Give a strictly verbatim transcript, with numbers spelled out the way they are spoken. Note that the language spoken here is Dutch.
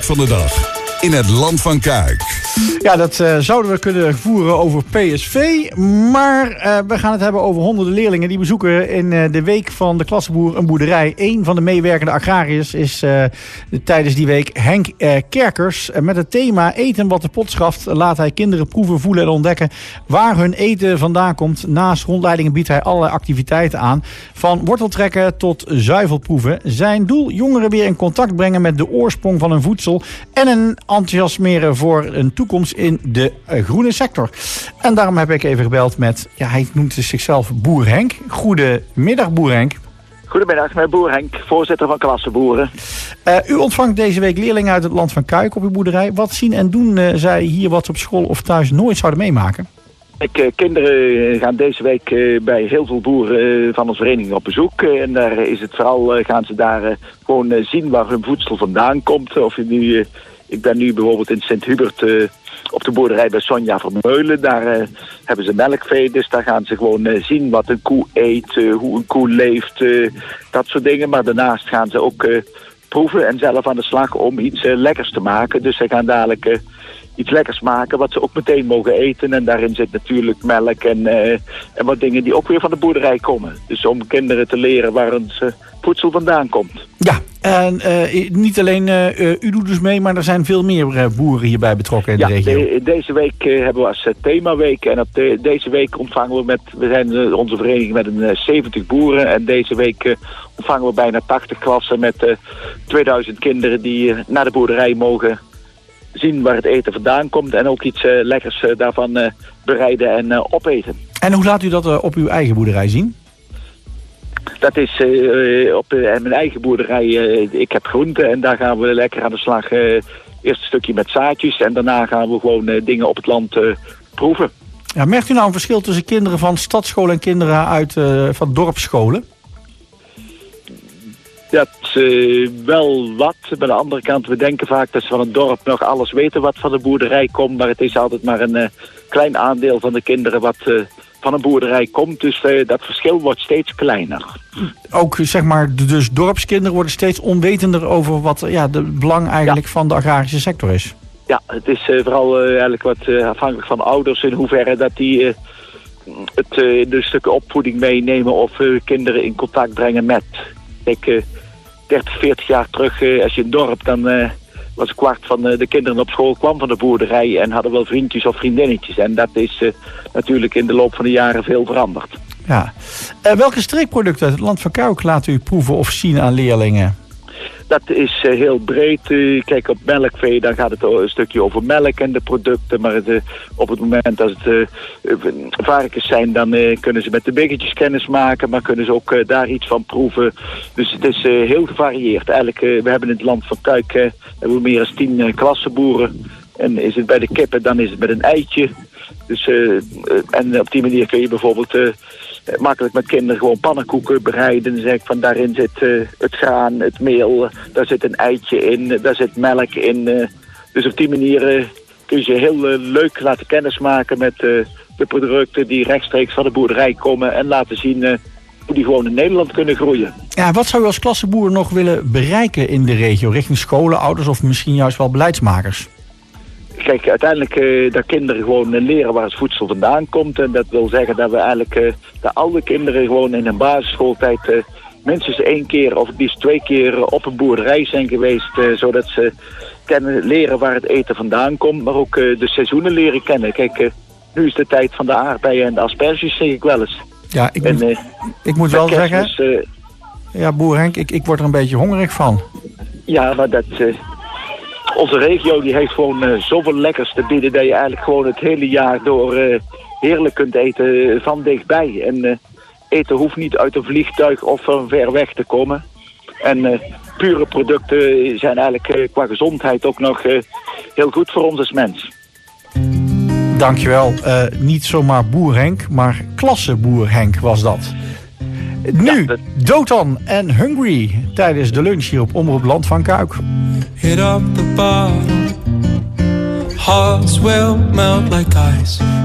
gesprek van de dag in het Land van Kuik. Ja, dat uh, zouden we kunnen voeren over P S V. Maar uh, we gaan het hebben over honderden leerlingen die bezoeken in uh, de week van de Klasseboer een boerderij. Eén van de meewerkende agrariërs is uh, tijdens die week Henk uh, Kerkers. Uh, met het thema eten wat de pot schaft laat hij kinderen proeven, voelen en ontdekken waar hun eten vandaan komt. Naast rondleidingen biedt hij allerlei activiteiten aan. Van worteltrekken tot zuivelproeven. Zijn doel: jongeren weer in contact brengen met de oorsprong van hun voedsel en een enthousiasmeren voor een toekomst in de uh, groene sector. En daarom heb ik even gebeld met, ja, hij noemt zichzelf Boer Henk. Goedemiddag, Boer Henk. Goedemiddag, mijn Boer Henk, voorzitter van Klasseboeren. Uh, u ontvangt deze week leerlingen uit het Land van Kuik op uw boerderij. Wat zien en doen uh, zij hier wat ze op school of thuis nooit zouden meemaken? Ik, uh, kinderen gaan deze week uh, bij heel veel boeren uh, van onze vereniging op bezoek. Uh, en daar is het vooral, uh, gaan ze daar uh, gewoon uh, zien waar hun voedsel vandaan komt. Of je nu... Uh, Ik ben nu bijvoorbeeld in Sint-Hubert uh, op de boerderij bij Sonja Vermeulen. Daar uh, hebben ze melkvee, dus daar gaan ze gewoon uh, zien wat een koe eet, uh, hoe een koe leeft, uh, dat soort dingen. Maar daarnaast gaan ze ook uh, proeven en zelf aan de slag om iets uh, lekkers te maken. Dus ze gaan dadelijk uh, iets lekkers maken wat ze ook meteen mogen eten. En daarin zit natuurlijk melk en, uh, en wat dingen die ook weer van de boerderij komen. Dus om kinderen te leren waar ons uh, voedsel vandaan komt. Ja, en uh, niet alleen uh, u doet dus mee, maar er zijn veel meer uh, boeren hierbij betrokken in ja, de regio. De, deze week uh, hebben we als uh, themaweek. En op de, deze week ontvangen we met, we zijn uh, onze vereniging met een uh, zeventig boeren. En deze week uh, ontvangen we bijna tachtig klassen met uh, tweeduizend kinderen die uh, naar de boerderij mogen zien waar het eten vandaan komt. En ook iets uh, lekkers uh, daarvan uh, bereiden en uh, opeten. En hoe laat u dat uh, op uw eigen boerderij zien? Dat is uh, op uh, mijn eigen boerderij. Uh, ik heb groenten en daar gaan we lekker aan de slag. Uh, eerst een stukje met zaadjes en daarna gaan we gewoon uh, dingen op het land uh, proeven. Ja, merkt u nou een verschil tussen kinderen van stadsscholen en kinderen uit uh, van dorpsscholen? Dat uh, wel wat. Aan de andere kant, we denken vaak dat ze van het dorp nog alles weten wat van de boerderij komt. Maar het is altijd maar een uh, klein aandeel van de kinderen wat uh, van een boerderij komt. Dus uh, dat verschil wordt steeds kleiner. Ook zeg maar, dus dorpskinderen worden steeds onwetender over wat ja, de belang eigenlijk ja. van de agrarische sector is. Ja, het is uh, vooral uh, eigenlijk wat uh, afhankelijk van ouders in hoeverre dat die uh, het uh, de stukken opvoeding meenemen of uh, kinderen in contact brengen met. Kijk, uh, dertig, veertig jaar terug, uh, als je in het dorp, dan uh, was een kwart van uh, de kinderen op school kwam van de boerderij en hadden wel vriendjes of vriendinnetjes. En dat is uh, natuurlijk in de loop van de jaren veel veranderd. Ja. Uh, welke streekproducten uit het Land van Kuik laat u proeven of zien aan leerlingen? Dat is uh, heel breed. Uh, kijk, op melkvee, dan gaat het een stukje over melk en de producten. Maar het, uh, op het moment dat het uh, varkens zijn, dan uh, kunnen ze met de biggetjes kennis maken. Maar kunnen ze ook uh, daar iets van proeven. Dus het is uh, heel gevarieerd. Eigenlijk, uh, we hebben in het Land van Kuik uh, hebben we meer dan tien uh, klassenboeren. En is het bij de kippen, dan is het met een eitje. Dus, uh, uh, en op die manier kun je bijvoorbeeld uh, makkelijk met kinderen gewoon pannenkoeken bereiden. Dan zeg ik van daarin zit uh, het graan, het meel, uh, daar zit een eitje in, uh, daar zit melk in. Uh, dus op die manier uh, kun je ze heel uh, leuk laten kennismaken met uh, de producten die rechtstreeks van de boerderij komen. En laten zien uh, hoe die gewoon in Nederland kunnen groeien. Ja, wat zou u als klasseboer nog willen bereiken in de regio? Richting scholen, ouders of misschien juist wel beleidsmakers? Kijk, uiteindelijk uh, dat kinderen gewoon uh, leren waar het voedsel vandaan komt. En dat wil zeggen dat we eigenlijk uh, dat alle kinderen gewoon in hun basisschooltijd uh, minstens één keer of het liefst twee keer uh, op een boerderij zijn geweest. Uh, zodat ze kennen, leren waar het eten vandaan komt, maar ook uh, de seizoenen leren kennen. Kijk, uh, nu is de tijd van de aardbeien en de asperges, zeg ik wel eens. Ja, ik en, moet, uh, ik moet wel kerstmis, zeggen, uh, ja, Boer Henk, ik, ik word er een beetje hongerig van. Ja, maar dat... Uh, Onze regio die heeft gewoon uh, zoveel lekkers te bieden dat je eigenlijk gewoon het hele jaar door uh, heerlijk kunt eten uh, van dichtbij. En uh, eten hoeft niet uit een vliegtuig of van ver weg te komen. En uh, pure producten zijn eigenlijk uh, qua gezondheid ook nog uh, heel goed voor ons als mens. Dankjewel. Uh, niet zomaar Boer Henk, maar klasseboer Henk was dat. Nu, ja, dat... Dotan en Hungry tijdens de lunch hier op Omroep Land van Kuik. Hit up the bottle, hearts will melt like ice.